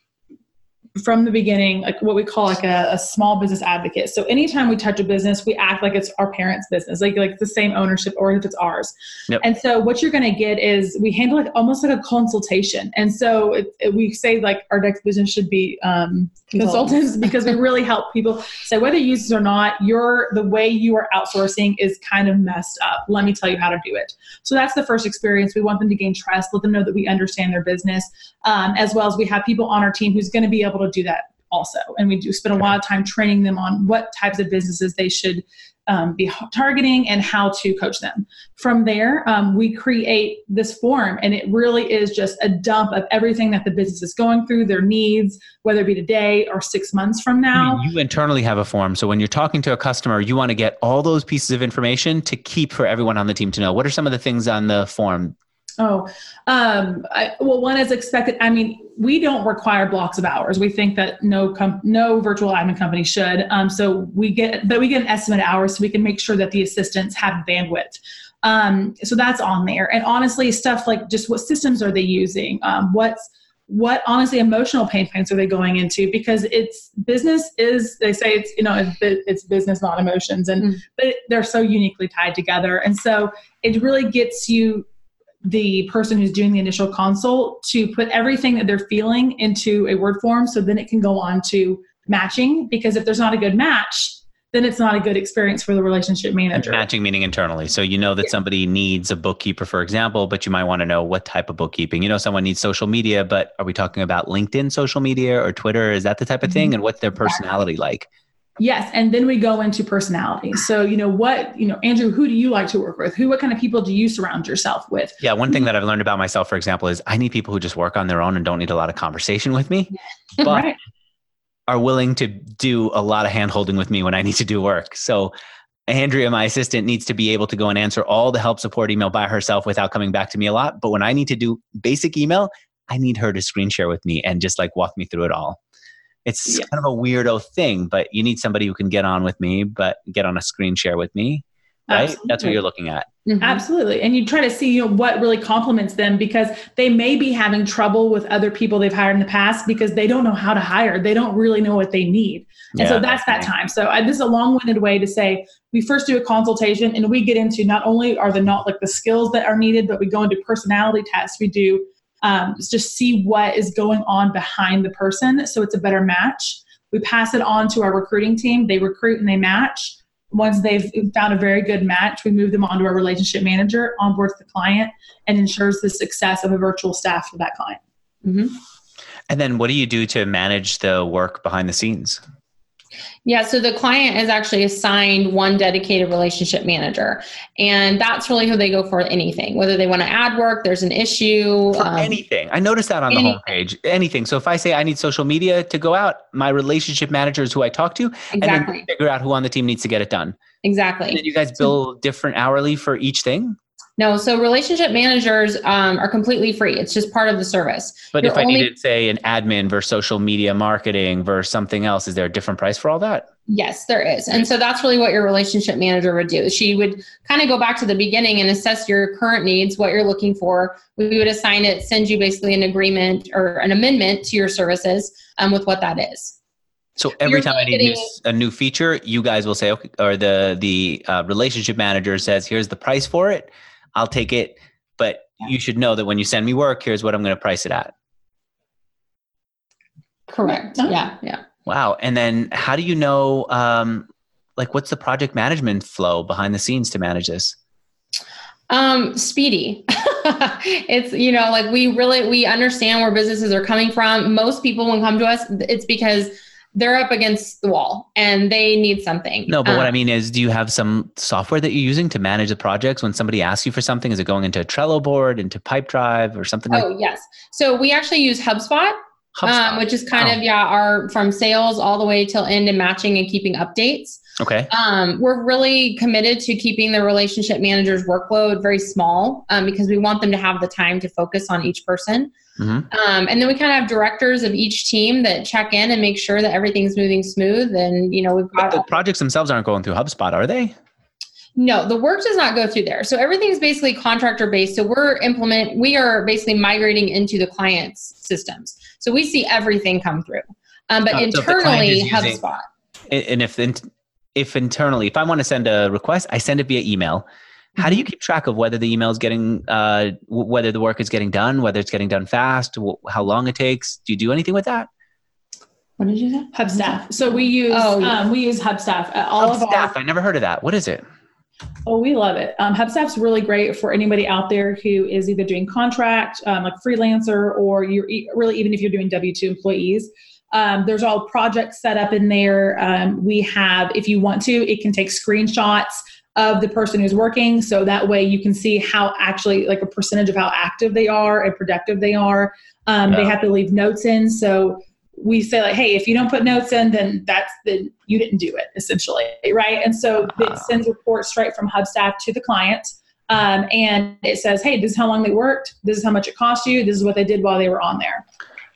from the beginning, like what we call like a, a small business advocate. So anytime we touch a business, we act like it's our parents' business, like like the same ownership, or if it's ours. Yep. And so what you're going to get is we handle it almost like a consultation. And so it, it, we say like our next business should be um, consultants, because we really help people say, whether you use it or not, you're, the way you are outsourcing is kind of messed up. Let me tell you how to do it. So that's the first experience. We want them to gain trust, let them know that we understand their business, um, as well as we have people on our team who's going to be able to do that also. And we do spend a lot of time training them on what types of businesses they should um, be targeting and how to coach them. From there, um, we create this form, and it really is just a dump of everything that the business is going through, their needs, whether it be today or six months from now. You internally have a form. So when you're talking to a customer, you want to get all those pieces of information to keep for everyone on the team to know. What are some of the things on the form? Oh, um, I, well, one is expected. I mean, we don't require blocks of hours. We think that no com- no virtual admin company should. Um, so we get, but we get an estimate of hours so we can make sure that the assistants have bandwidth. Um, so that's on there. And honestly, stuff like just what systems are they using? Um, what's, what honestly emotional pain points are they going into? Because it's business is, they say it's, you know, it's, it's business, not emotions. And, mm. but they're so uniquely tied together. And so it really gets you, the person who's doing the initial consult, to put everything that they're feeling into a word form, so then it can go on to matching. Because if there's not a good match, then it's not a good experience for the relationship manager. And matching meaning internally. So you know that yeah. somebody needs a bookkeeper, for example, but you might want to know what type of bookkeeping. You know, someone needs social media, but are we talking about LinkedIn social media or Twitter? Is that the type of thing? And what's their personality like? Yes. And then we go into personality. So, you know, what, you know, Andrew, who do you like to work with? Who, what kind of people do you surround yourself with? Yeah. One thing that I've learned about myself, for example, is I need people who just work on their own and don't need a lot of conversation with me, but right. are willing to do a lot of hand holding with me when I need to do work. So Andrea, my assistant, needs to be able to go and answer all the help support email by herself without coming back to me a lot. But when I need to do basic email, I need her to screen share with me and just like walk me through it all. It's yeah. kind of a weirdo thing, but you need somebody who can get on with me, but get on a screen share with me, right? Absolutely. That's what you're looking at. Mm-hmm. Absolutely. And you try to see, you know, what really complements them, because they may be having trouble with other people they've hired in the past because they don't know how to hire. They don't really know what they need. And yeah, so that's that time. So I, this is a long-winded way to say, we first do a consultation and we get into not only are the not like the skills that are needed, but we go into personality tests. We do Um, just see what is going on behind the person, so it's a better match. We pass it on to our recruiting team. They recruit and they match. Once they've found a very good match, we move them on to our relationship manager, onboards the client, and ensures the success of a virtual staff for that client. Mm-hmm. And then what do you do to manage the work behind the scenes? Yeah, so the client is actually assigned one dedicated relationship manager, and that's really who they go for anything, whether they want to add work, there's an issue. For um, anything. I noticed that on anything. the homepage, anything. So if I say I need social media to go out, my relationship manager is who I talk to, exactly. and then figure out who on the team needs to get it done. Exactly. And then you guys bill different hourly for each thing? No, so relationship managers um, are completely free. It's just part of the service. But You're if I only- needed, say, an admin versus social media marketing versus something else, is there a different price for all that? Yes, there is. And so that's really what your relationship manager would do. She would kind of go back to the beginning and assess your current needs, what you're looking for. We would assign it, send you basically an agreement or an amendment to your services um, with what that is. So every You're time I need getting, a new feature, you guys will say, okay, or the, the uh, relationship manager says, here's the price for it. I'll take it, but you should know that when you send me work, here's what I'm going to price it at. Correct. Yeah. Yeah. Wow. And then how do you know, um, like what's the project management flow behind the scenes to manage this? Um, speedy. It's, you know, like we really, we understand where businesses are coming from. Most people when come to us, it's because they're up against the wall and they need something. No, but um, what I mean is, do you have some software that you're using to manage the projects? When somebody asks you for something, is it going into a Trello board, into Pipedrive or something like that? Oh, yes. So we actually use HubSpot. um, which is kind wow. of, yeah, our from sales all the way till end and matching and keeping updates. Okay. Um, we're really committed to keeping the relationship manager's workload very small um, because we want them to have the time to focus on each person. Mm-hmm. Um, and then we kind of have directors of each team that check in and make sure that everything's moving smooth. And, you know, we've got but the projects themselves aren't going through HubSpot, are they? No, the work does not go through there. So everything's basically contractor based. So we're implement, we are basically migrating into the client's systems. So we see everything come through. Um, but oh, internally, so HubSpot. Using, and if if internally, if I want to send a request, I send it via email. How do you keep track of whether the email is getting, uh, whether the work is getting done, whether it's getting done fast, wh- how long it takes? Do you do anything with that? What did you say? Hubstaff. So we use oh, yeah. um, we use Hubstaff. Uh, all Hubstaff. of our, I never heard of that. What is it? Oh, we love it. Um, Hubstaff's really great for anybody out there who is either doing contract, um, like freelancer, or you're really even if you're doing W two employees. Um, there's all projects set up in there. Um, we have, if you want to, it can take screenshots of the person who's working. So that way you can see how actually like a percentage of how active they are and productive they are. Um, yeah. They have to leave notes in. So we say like, hey, if you don't put notes in, then that's the, you didn't do it essentially. Right. And so uh-huh. it sends reports straight from Hubstaff to the client. Um, and it says, hey, this is how long they worked. This is how much it cost you. This is what they did while they were on there.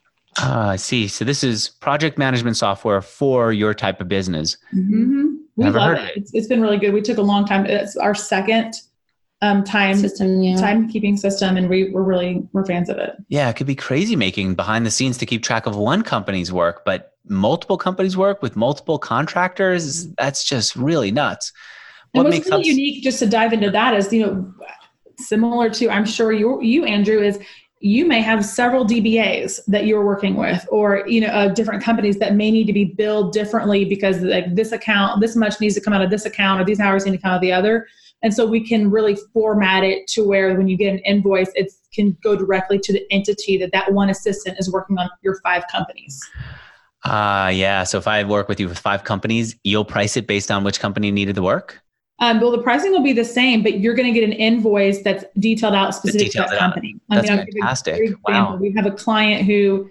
Ah, I see. So this is project management software for your type of business. Mm-hmm. We Never love heard it. it. It's, it's been really good. We took a long time. It's our second um, time system, yeah. timekeeping system, and we, we're really we're fans of it. Yeah, it could be crazy making behind the scenes to keep track of one company's work, but multiple companies' work with multiple contractors. That's just really nuts. What and what's really Hubs- unique, just to dive into that, is you know similar to I'm sure you you Andrew is. You may have several D B As that you're working with, or you know, uh, different companies that may need to be billed differently because like this account, this much needs to come out of this account, or these hours need to come out of the other. And so we can really format it to where when you get an invoice, it can go directly to the entity that that one assistant is working on your five companies. Ah, uh, yeah. So if I work with you with five companies, you'll price it based on which company needed the work? Um, well, the pricing will be the same, but you're going to get an invoice that's detailed out specific to that company. That's I mean, fantastic. Wow. We have a client who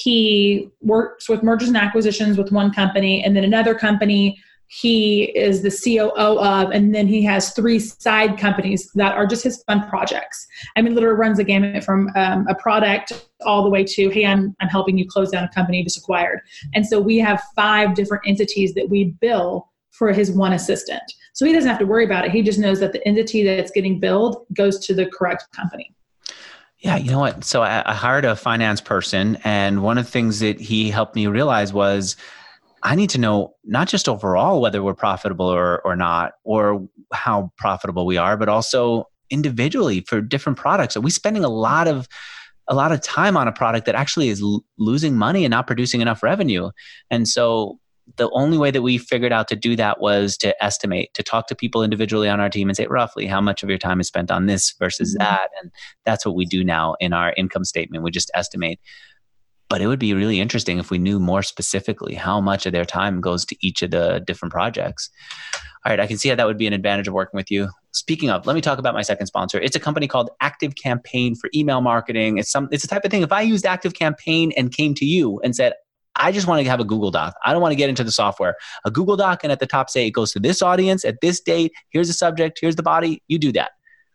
he works with mergers and acquisitions with one company, and then another company he is the C O O of, and then he has three side companies that are just his fun projects. I mean, literally runs a gamut from um, a product all the way to, hey, I'm I'm helping you close down a company you just acquired. And so we have five different entities that we bill for his one assistant. So he doesn't have to worry about it. He just knows that the entity that's getting billed goes to the correct company. Yeah, you know what? So I, I hired a finance person, and one of the things that he helped me realize was I need to know not just overall whether we're profitable or, or not, or how profitable we are, but also individually for different products. Are we spending a lot of a lot of time on a product that actually is l- losing money and not producing enough revenue? And so the only way that we figured out to do that was to estimate, to talk to people individually on our team and say roughly how much of your time is spent on this versus mm-hmm. that. And that's what we do now in our income statement. We just estimate. But it would be really interesting if we knew more specifically how much of their time goes to each of the different projects. All right, I can see how that would be an advantage of working with you. Speaking of, let me talk about my second sponsor. It's a company called Active Campaign for email marketing. It's some. It's the type of thing, if I used Active Campaign and came to you and said, I just want to have a Google Doc. I don't want to get into the software. A Google Doc, and at the top say it goes to this audience at this date. Here's the subject. Here's the body. You do that.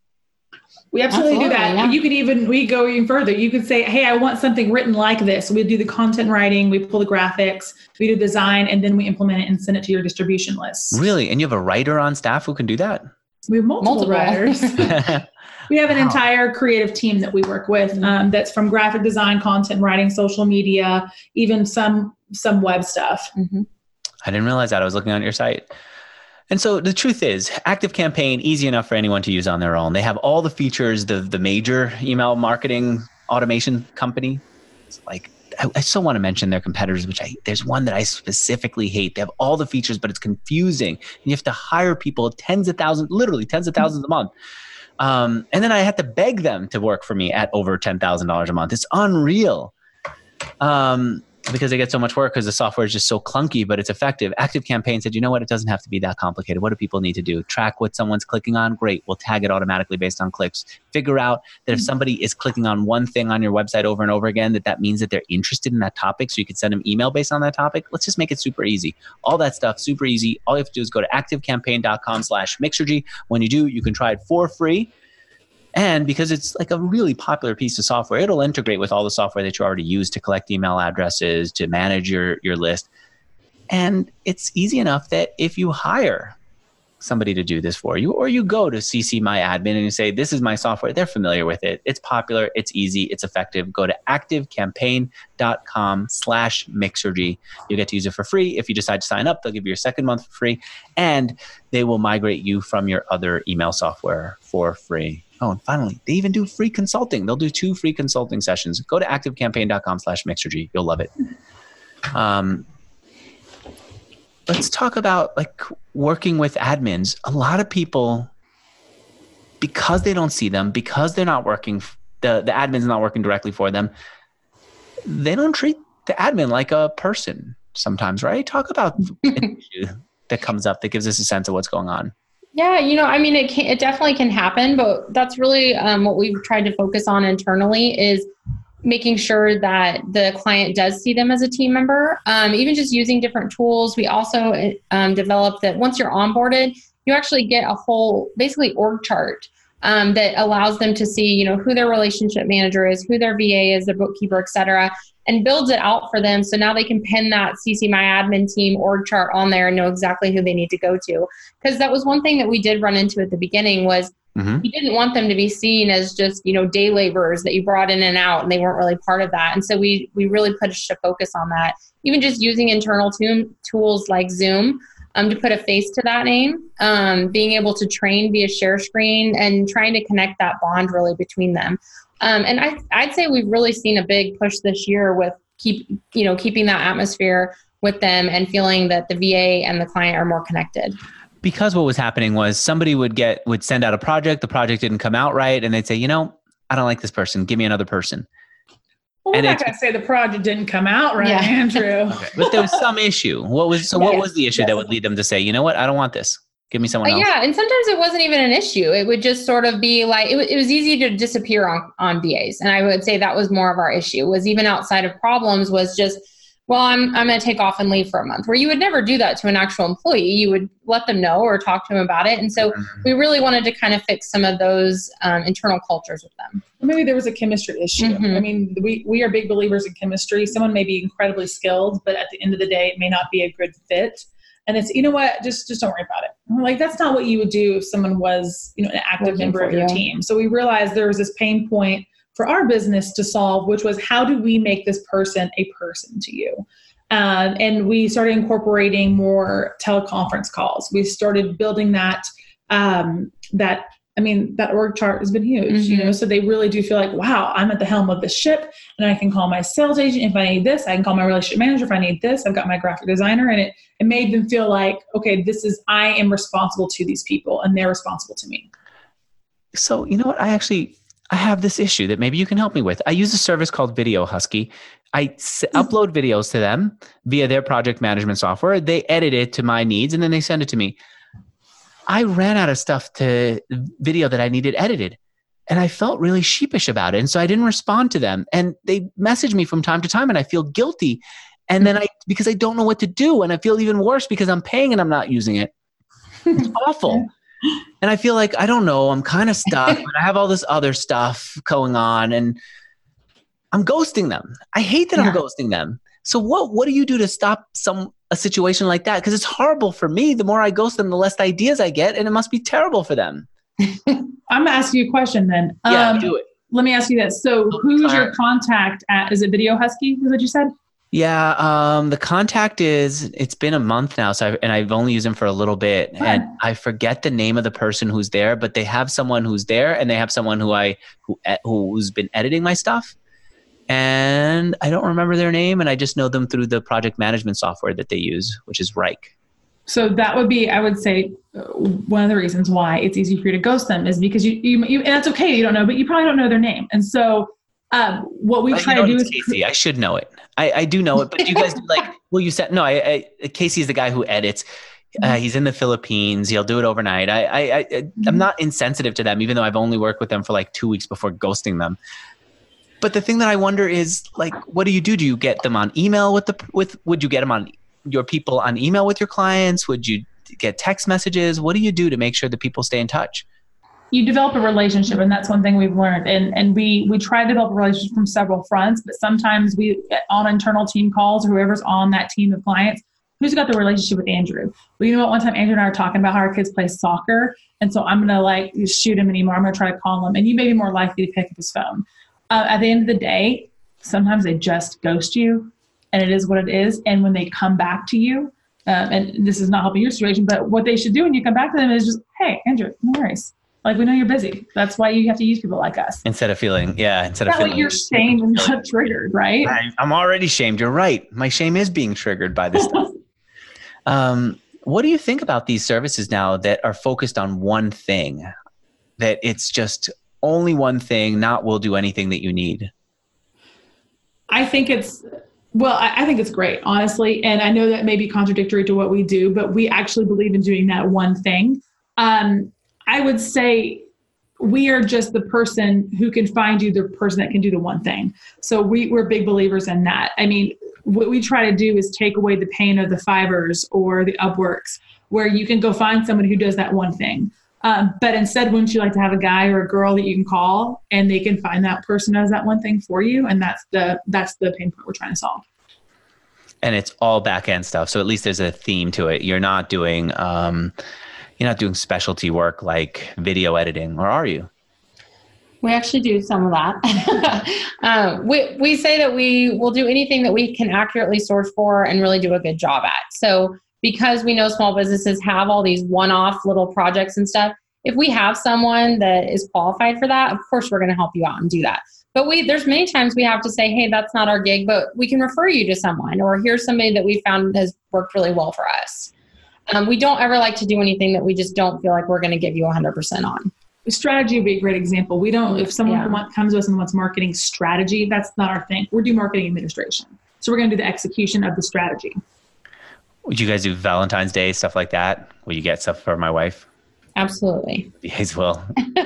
We absolutely, absolutely do that. Yeah. You could even, we go even further. You could say, hey, I want something written like this. We do the content writing, we pull the graphics, we do design, and then we implement it and send it to your distribution list. Really? And you have a writer on staff who can do that? We have multiple, multiple. writers. We have an wow. entire creative team that we work with um, that's from graphic design, content writing, social media, even some some web stuff. Mm-hmm. I didn't realize that. I was looking on your site. And so the truth is, Active Campaign, easy enough for anyone to use on their own. They have all the features, the the major email marketing automation company. It's like, I, I still want to mention their competitors, which I there's one that I specifically hate. They have all the features, but it's confusing. And you have to hire people tens of thousands, literally tens of thousands a month. Um, and then I had to beg them to work for me at over ten thousand dollars a month. It's unreal. Um, because they get so much work because the software is just so clunky, but it's effective. ActiveCampaign said, you know what? It doesn't have to be that complicated. What do people need to do? Track what someone's clicking on? Great. We'll tag it automatically based on clicks. Figure out that if somebody is clicking on one thing on your website over and over again, that that means that they're interested in that topic. So you could send them email based on that topic. Let's just make it super easy. All that stuff, super easy. All you have to do is go to activecampaign.com slash Mixergy. When you do, you can try it for free. And because it's like a really popular piece of software, it'll integrate with all the software that you already use to collect email addresses, to manage your, your list. And it's easy enough that if you hire somebody to do this for you, or you go to C C My Admin and you say, this is my software, they're familiar with it, it's popular, it's easy, it's effective, go to activecampaign.com slash Mixergy. You get to use it for free. If you decide to sign up, they'll give you your second month for free, and they will migrate you from your other email software for free. Oh, and finally, they even do free consulting. They'll do two free consulting sessions. Go to activecampaign.com slash Mixergy. You'll love it. Um, let's talk about like working with admins. A lot of people, because they don't see them, because they're not working, the, the admin's not working directly for them, they don't treat the admin like a person sometimes, right? Talk about an issue that comes up that gives us a sense of what's going on. Yeah, you know, I mean, it can, it definitely can happen, but that's really um, what we've tried to focus on internally is making sure that the client does see them as a team member. Um, even just using different tools. We also um, developed that once you're onboarded, you actually get a whole basically org chart um, that allows them to see, you know, who their relationship manager is, who their V A is, their bookkeeper, et cetera, and builds it out for them. So now they can pin that C C My Admin team org chart on there and know exactly who they need to go to. Because that was one thing that we did run into at the beginning was mm-hmm. we didn't want them to be seen as just, you know, day laborers that you brought in and out, and they weren't really part of that. And so we we really pushed a focus on that. Even just using internal tool, tools like Zoom um, to put a face to that name, um, being able to train via share screen and trying to connect that bond really between them. Um, and I, I'd say we've really seen a big push this year with keep, you know, keeping that atmosphere with them and feeling that the V A and the client are more connected. Because what was happening was somebody would get, would send out a project, the project didn't come out right, and they'd say, you know, I don't like this person, give me another person. Well, we're not going to say the project didn't come out right, yeah. Andrew. Okay. But there was some issue. What was, so what yeah. was the issue yes. that would lead them to say, you know what, I don't want this. Give me someone uh, else. Yeah. And sometimes it wasn't even an issue. It would just sort of be like, it, w- it was easy to disappear on, on V As. And I would say that was more of our issue, was even outside of problems was just, well, I'm, I'm going to take off and leave for a month, where you would never do that to an actual employee. You would let them know or talk to them about it. And so mm-hmm. we really wanted to kind of fix some of those um, internal cultures with them. Maybe there was a chemistry issue. Mm-hmm. I mean, we, we are big believers in chemistry. Someone may be incredibly skilled, but at the end of the day, it may not be a good fit. And it's, you know what, just just don't worry about it. Like, that's not what you would do if someone was, you know, an active Working member of your you. team. So we realized there was this pain point for our business to solve, which was, how do we make this person a person to you? Um, and we started incorporating more teleconference calls. We started building that, um, that, I mean, that org chart has been huge, mm-hmm. you know, so they really do feel like, wow, I'm at the helm of the ship, and I can call my sales agent if I need this. I can call my relationship manager if I need this. I've got my graphic designer, and it, it made them feel like, okay, this is, I am responsible to these people and they're responsible to me. So, you know what? I actually, I have this issue that maybe you can help me with. I use a service called Video Husky. I s- upload videos to them via their project management software. They edit it to my needs, and then they send it to me. I ran out of stuff to video that I needed edited, and I felt really sheepish about it. And so I didn't respond to them, and they message me from time to time, and I feel guilty. And then I, because I don't know what to do, and I feel even worse because I'm paying and I'm not using it. It's awful. And I feel like, I don't know, I'm kind of stuck, but I have all this other stuff going on, and I'm ghosting them. I hate that yeah. I'm ghosting them. So what, what do you do to stop some, a situation like that? Because it's horrible for me. The more I ghost them, the less ideas I get, and it must be terrible for them. I'm going to ask you a question then. Yeah, um, do it. Let me ask you this. So who's your contact at, is it Video Husky? Is that what you said? Yeah. Um, the contact is, it's been a month now. So, I, and I've only used them for a little bit, Fun. and I forget the name of the person who's there, but they have someone who's there, and they have someone who I, who, who's been editing my stuff. And I don't remember their name, and I just know them through the project management software that they use, which is Rike. So that would be, I would say, uh, one of the reasons why it's easy for you to ghost them is because you, you, you, and that's okay, you don't know, but you probably don't know their name. And so Um, what we Well, try you know, to do it's is Casey. I should know it. I, I do know it, but you guys do like, well, you said, no, I, I Casey's the guy who edits. Uh, he's in the Philippines. He'll do it overnight. I, I, I, I'm not insensitive to them, even though I've only worked with them for like two weeks before ghosting them. But the thing that I wonder is, like, what do you do? Do you get them on email with the, with, would you get them on your people on email with your clients? Would you get text messages? What do you do to make sure that people stay in touch? You develop a relationship, and that's one thing we've learned. And and we we try to develop a relationship from several fronts, but sometimes we, on internal team calls, or whoever's on that team of clients, who's got the relationship with Andrew? Well, you know what? One time Andrew and I were talking about how our kids play soccer, and so I'm going to like shoot him an email. I'm going to try to call him, and you may be more likely to pick up his phone. Uh, at the end of the day, sometimes they just ghost you, and it is what it is. And when they come back to you, um, and this is not helping your situation, but what they should do when you come back to them is just, hey, Andrew, no worries. Like, we know you're busy. That's why you have to use people like us. Instead of feeling, yeah, instead that of feeling. That way you're shamed and not triggered, right? I, I'm already shamed. You're right. My shame is being triggered by this stuff. um, what do you think about these services now that are focused on one thing? That it's just only one thing, not we'll do anything that you need? I think it's, well, I, I think it's great, honestly. And I know that may be contradictory to what we do, but we actually believe in doing that one thing. Um, I would say we are just the person who can find you the person that can do the one thing. So we, we're big believers in that. I mean, what we try to do is take away the pain of the Fivers or the Upworks, where you can go find somebody who does that one thing. Um, but instead, wouldn't you like to have a guy or a girl that you can call and they can find that person who does that one thing for you? And that's the that's the pain point we're trying to solve. And it's all back end stuff. So at least there's a theme to it. You're not doing um, you're not doing specialty work like video editing, or are you? We actually do some of that. um, we, we say that we will do anything that we can accurately source for and really do a good job at. So because we know small businesses have all these one-off little projects and stuff, if we have someone that is qualified for that, of course we're going to help you out and do that. But we there's many times we have to say, hey, that's not our gig, but we can refer you to someone, or here's somebody that we found has worked really well for us. Um, we don't ever like to do anything that we just don't feel like we're going to give you one hundred percent on. Strategy would be a great example. We don't, if someone Yeah. want, comes to us and wants marketing strategy, that's not our thing. We're doing marketing administration. So we're going to do the execution of the strategy. Would you guys do Valentine's Day, stuff like that? Will you get stuff for my wife? Absolutely. You guys will.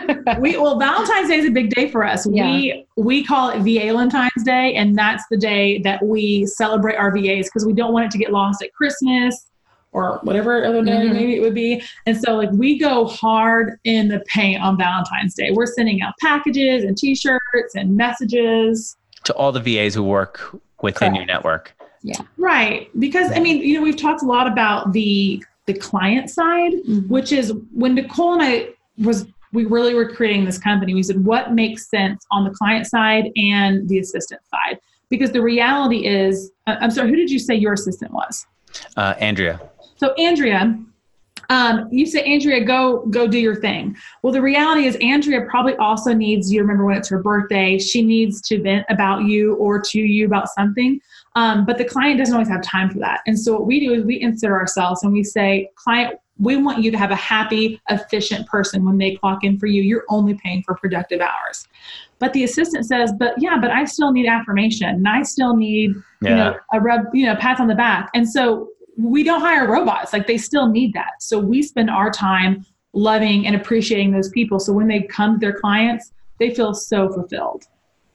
we well, Valentine's Day is a big day for us. Yeah. We we call it V A Valentine's Day, and that's the day that we celebrate our V As because we don't want it to get lost at Christmas or whatever other day Mm-hmm. maybe it would be. And so like we go hard in the paint on Valentine's Day. We're sending out packages and T-shirts and messages To all the V As who work within Correct. your network. Yeah. Right. Because I mean, you know, we've talked a lot about the the client side, Mhm. which is when Nicole and I was, we really were creating this company. We said, what makes sense on the client side and the assistant side? Because the reality is, uh, I'm sorry, who did you say your assistant was? Uh, Andrea. So Andrea, um, you say, Andrea, go go do your thing. Well, the reality is Andrea probably also needs you to remember when it's her birthday. She needs to vent about you or to you about something. Um, but the client doesn't always have time for that. And so what we do is we insert ourselves and we say, client, we want you to have a happy, efficient person when they clock in for you. You're only paying for productive hours. But the assistant says, but yeah, but I still need affirmation and I still need, Yeah. you know, a rub, you know, pats on the back. And so we don't hire robots. Like they still need that. So we spend our time loving and appreciating those people. So when they come to their clients, they feel so fulfilled.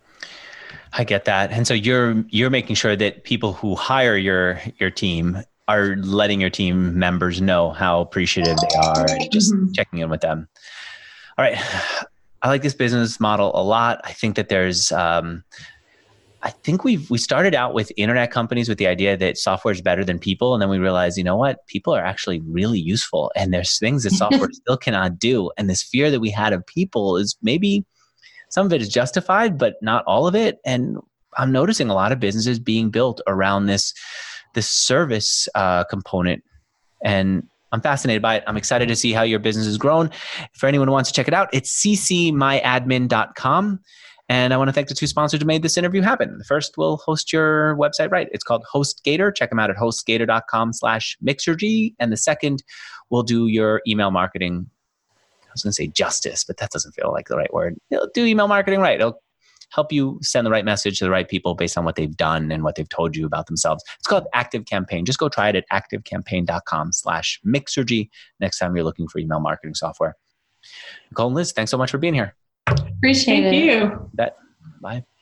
I get that. And so you're you're making sure that people who hire your your team are letting your team members know how appreciative they are and just Mhm. checking in with them. All right. I like this business model a lot. I think that there's um, I think we've we started out with internet companies with the idea that software is better than people. And then we realized, you know what? People are actually really useful. And there's things that software still cannot do. And this fear that we had of people is maybe some of it is justified, but not all of it. And I'm noticing a lot of businesses being built around this, this service uh, component. And I'm fascinated by it. I'm excited to see how your business has grown. For anyone who wants to check it out, it's c c my admin dot com. And I want to thank the two sponsors who made this interview happen. The first will host your website right. It's called HostGator. Check them out at hostgator.com slash Mixergy. And the second will do your email marketing. I was going to say justice, but that doesn't feel like the right word. It'll do email marketing right. It'll help you send the right message to the right people based on what they've done and what they've told you about themselves. It's called ActiveCampaign. Just go try it at activecampaign.com slash Mixergy next time you're looking for email marketing software. Nicole and Liz, thanks so much for being here. Appreciate Thank it. you. That, bye.